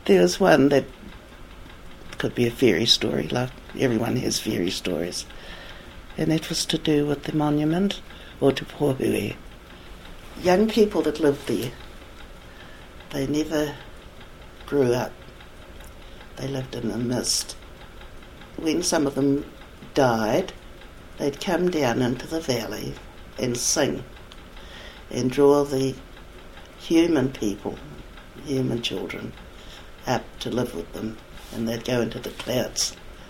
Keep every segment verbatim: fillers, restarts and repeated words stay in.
There was one that could be a fairy story, like everyone has fairy stories, and it was to do with the monument, or Te Pōhui. Young people that lived there, they never grew up. They lived in the mist. When some of them died, they'd come down into the valley and sing and draw the human people, human children, up to live with them, and they'd go into the clouds.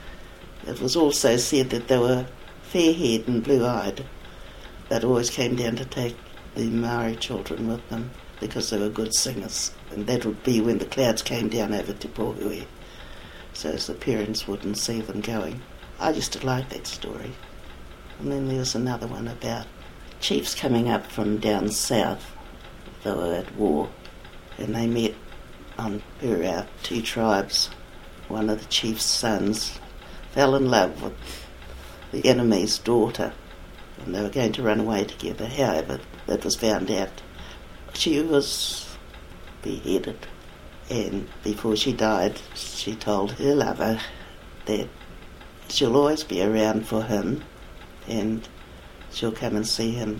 It was also said that they were fair-haired and blue-eyed, but always came down to take the Maori children with them because they were good singers, and that would be when the clouds came down over Te Pōhui, so as the parents wouldn't see them going. I used to like that story. And then there was another one about chiefs coming up from down south. They were at war, and they met on Purau, two tribes. One of the chief's sons fell in love with the enemy's daughter, and they were going to run away together. However, it was found out she was beheaded, and before she died, she told her lover that she'll always be around for him, and she'll come and see him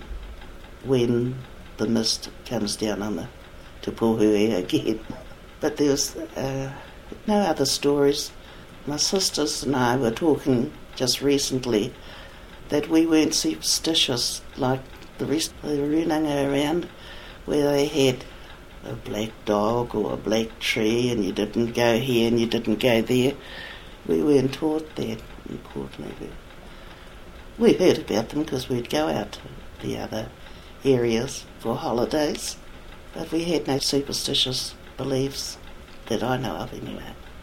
when the mist comes down on the Te Pōhui again. But there was uh, no other stories. My sisters and I were talking just recently that we weren't superstitious like the rest of the runanga around, where they had a black dog or a black tree and you didn't go here and you didn't go there. We weren't taught that in Port Nuku. We heard about them because we'd go out to the other areas for holidays, but we had no superstitious beliefs that I know of anyway.